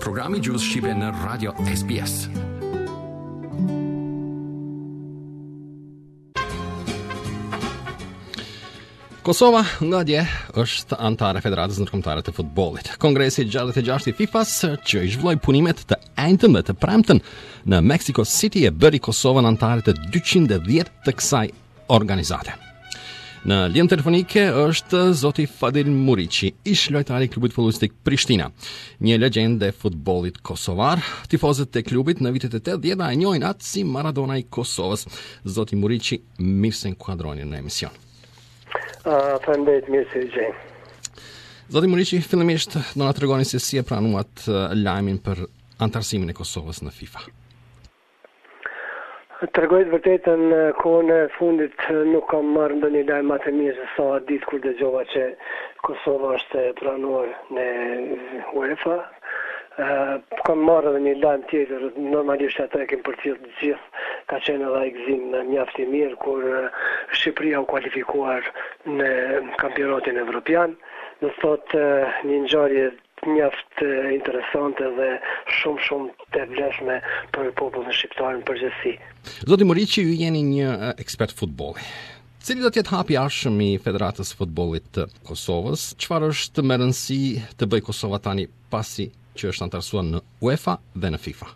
Programi Gjuhës Shqipe në Radio SBS. Kosova nga dje është antare e Federatës Ndërkombëtare të Futbollit. Kongresi 66 i FIFA-s që i zhvilloi punimet të enjtën dhe të premten në Mexico City e bëri Kosovën antare të 210 të kësaj organizate. Në lidhje telefonike është zoti Fadil Muriqi, ish lojtari i klubit futbollistik Prishtina, një legjendë e futbollit kosovar. Tifozët e klubit në vitet e 80 e njohin atë si Maradona i Kosovës. Zoti Muriqi, mirë se inkuadroni në emision. Faleminderit, mirë se gjej. Zoti Muriqi, fillimisht do na tregoni se si e pranuat lajmin për antarësimin e Kosovës në FIFA. Tregoj të vërtetën, kohën e fundit nuk kam marrë ndonjë lajm më të mirë se sa ditë kur dëgjova që Kosova është e pranuar në UEFA. Kam marrë edhe një lajm tjetër, normalisht ata e kemë përcjell të gjithë, ka qenë edhe ai gëzim mjaft i mirë kur Shqipëria u kualifikuar në kampionatin evropian. Do thotë një ngjarje mjaft interesante dhe shumë të vlefshme për popullin shqiptar në përgjithësi. Zoti Muriqi, ju jeni një ekspert futbolli. Cili do të jetë hapi i ardhshëm i Federatës së Futbollit të Kosovës? Çfarë është më rëndësi të bëjë Kosova tani pasi që është antarësuar në UEFA dhe në FIFA?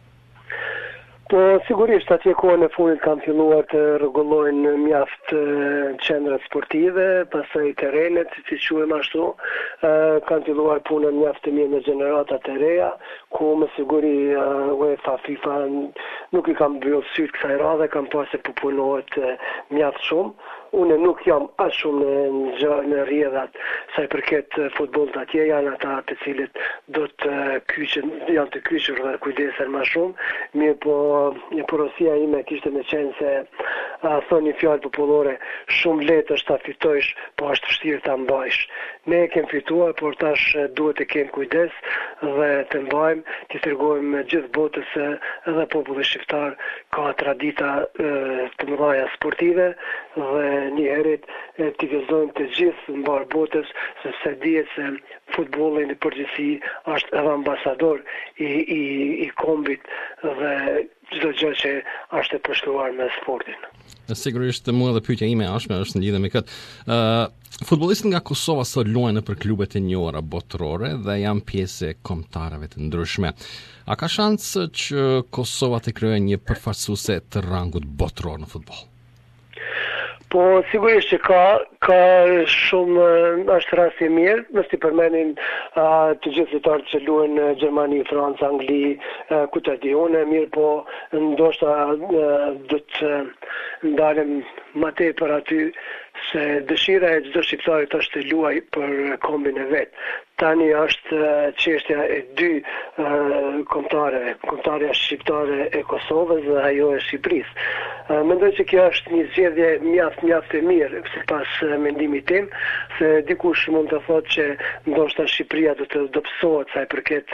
Po sigurisht atje kohën e fundit kanë filluar të rregullojnë mjaft qendrat sportive, pastaj terrenet, si quhem ashtu, kanë filluar punën mjaft të mirë në gjeneratat e reja, ku me siguri UEFA, FIFA nuk i kanë mbyllur syt kësaj radhe, kanë pasur se po punohet mjaft shumë. Unë nuk jam as shumë në rrjedhat sa i përket futbollit atje, janë ata të cilët do të janë të kyçur dhe kujdesen më shumë. Mirë po, një porosia ime kishte me qenë se thonë një fjalë popullore, shumë lehtë është ta fitojsh, po është vështirë ta mbajsh. Ne e kemi fituar, por tash duhet të kemi kujdes dhe të mbajmë, të tregojmë gjithë botës se edhe populli shqiptar ka tradita të mëdha sportive dhe një herët t'i gëzojmë të gjithë në barë botës, sepse dihet se futbolli në përgjithësi është edhe ambasador i kombit dhe çdo gjë që është e përshkruar me sportin. Sigurisht mua dhe pyetja ime është në lidhje me këtë. Futbollistët nga Kosova sot luajnë për klubet e njohura botërore dhe janë pjesë e kombëtarëve të ndryshme. A ka shans që Kosova të krijojë një përfaqësuese të rangut botëror në futboll? Po sigurisht që ka shumë është rast i mirë, nëse i përmenin të gjithë lojtarët që luajnë në Gjermani, Francë, Angli, ku të di unë, mirë po ndoshta do të ndalem më tepër aty se dëshira e çdo shqiptarit është të luajë për kombin e vet. Tani është çështja e dy kombëtarëve, kombëtarja shqiptare e Kosovës dhe ajo e Shqipërisë. Mendoj që kjo është një zgjedhje mjaft e mirë sipas mendimit tim, se dikush mund të thotë që ndoshta Shqipëria do të dobësohet sa i përket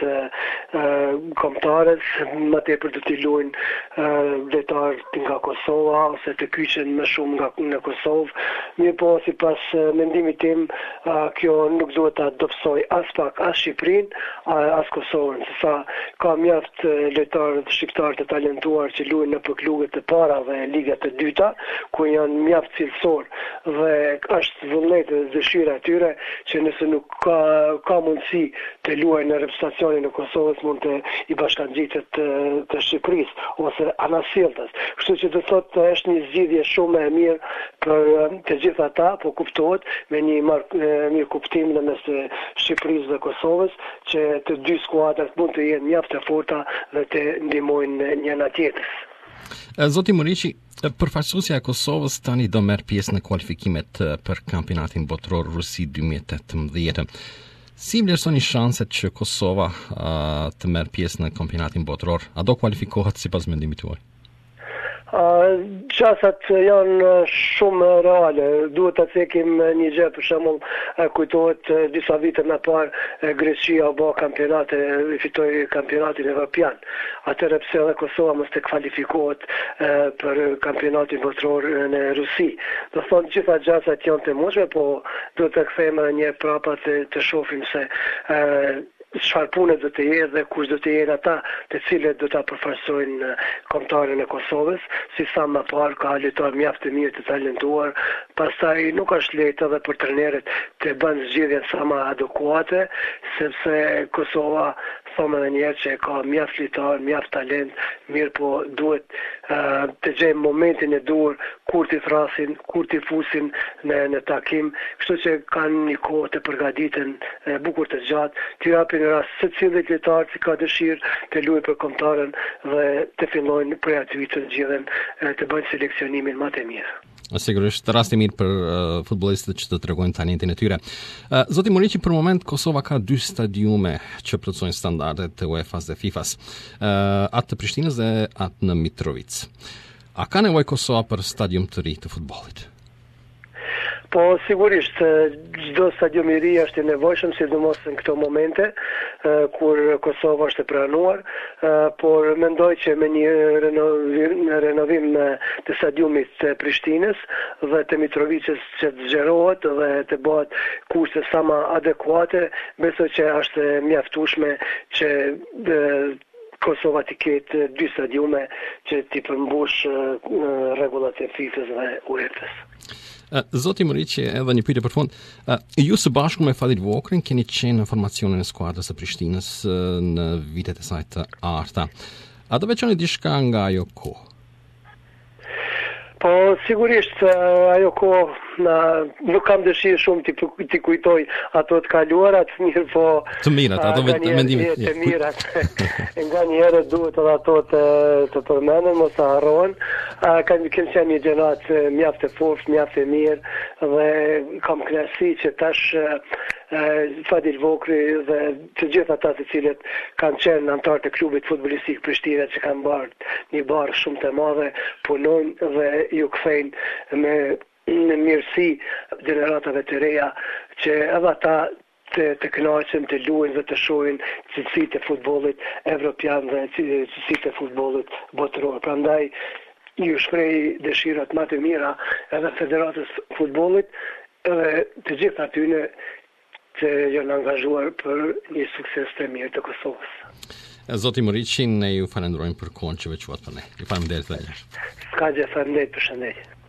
kombëtarës, më tepër do të luajnë lojtarë nga Kosova ose të kyçen më shumë nga Kosovë. Mirë po, sipas mendimit tim, kjo nuk duhet ta dobësojë as pak as Shqipërinë, as Kosovën, se ka mjaft lojtarë shqiptarë të talentuar që luajnë në klubet të para dhe ligat të dyta, ku janë mjaft cilësor dhe është vullnet dhe dëshira e tyre që nëse nuk ka mundësi të luajnë në reprezentacionin e Kosovës, mund të i bashkangjitet të Shqipërisë ose anasjelltas. Kështu që do thotë është një zgjidhje shumë e mirë për të gjithë ata, po kuptohet me një mirë kuptim në mes të Shqipërisë dhe Kosovës, që të dy skuadrat mund të jenë mjaft të forta dhe të ndihmojnë njëra tjetrës. Zoti Muriqi, përfaqësuesja e Kosovës tani do merr pjesë në kualifikimet për kampionatin botëror Rusi 2018. Si vlerësoni shanset që Kosova të merr pjesë në kampionatin botëror? A do kualifikohet sipas mendimit tuaj? Qasat janë shumë reale. Duhet të cekim një gjë, për shembull, kujtohet disa vite më parë Greqia u bë fitoi kampionatin evropian. Atëherë pse edhe Kosova mos të kvalifikohet për kampionatin botëror në Rusi. Do thonë gjitha gjasat janë të mundshme, po duhet të kthehemi një prapa të shohim se çfarë pune do të jetë dhe kush do të jenë ata të cilët do ta përfaqësojnë kombëtarin e Kosovës, si sa më parë ka lojtarë mjaft të mirë të talentuar, pastaj nuk është lehtë edhe për trajnerët të bëjnë zgjedhjen sa më adekuate, sepse Kosova thonë edhe njerë që ka mjaft lojtar, mjaft talent, mirë po duhet të gjejmë momentin e dur kur t'i thrasin, kur t'i fusin në takim, kështu që kanë një kohë të përgatiten bukur të gjatë, t'i japin rast secillit lojtar që ka dëshirë të luajë për kombëtarën dhe të fillojnë prej aty të zgjidhen të bëjnë seleksionimin më të mirë. Sigurisht, rasti mirë për futbollistët që të tregojnë talentin e tyre. Zoti Muriqi, për moment Kosova ka 2 stadiume që plotësojnë standardet e UEFA-s dhe FIFA-s, atë të Prishtinës dhe atë në Mitrovic. A ka nevojë Kosova për stadium të ri të futbollit? Po sigurisht, çdo stadium i ri është i nevojshëm, sidomos në këto momente kur Kosova është e pranuar, por mendoj që me një renovim të stadiumit të Prishtinës dhe të Mitrovicës që të zgjerohet dhe të bëhet kushte sa më adekuate, besoj që është mjaftueshme që Kosova t'i ketë 2 stadiume që t'i përmbush rregullat e FIFA-s dhe UEFA-s. Zoti Muriqi, edhe një pyetje për fund. Ju së bashku me Fadil Vokrin keni qenë në formacionin e skuadrës së Prishtinës në vitet e saj të arta. A do veçoni diçka nga ajo kohë? Po sigurisht ajo kohë nuk kam dëshirë shumë t'i kujtoj ato të kaluarat, mirë po të mirat, ato mendimet të mirat. Nga një herë duhet edhe ato të përmenden, mos ta harrohen. Kemë qenë një gjenat mjaft e fortë, mjaft e mirë dhe kam kënaqësi që tash Fadil Vokri dhe të gjithë ata të cilët kanë qenë anëtar të klubit futbollistik Prishtina që kanë bërë një barë shumë të madhe, punojnë dhe ju kthejnë me mirësi gjeneratave të reja që edhe ata të kënaqen, të luajnë dhe të shohin cilësitë e futbollit evropian dhe cilësitë e futbollit botëror. Prandaj ju shpreh dëshirat më të mira edhe Federatës Futbollit edhe të gjithë atyre që janë angazhuar për një sukses të mirë të Kosovës. Zoti Muriqi, ne ju falenderojmë për kohën që veçuat për ne. Ju faleminderit vëllai. Ska gjë, faleminderit për shëndetje.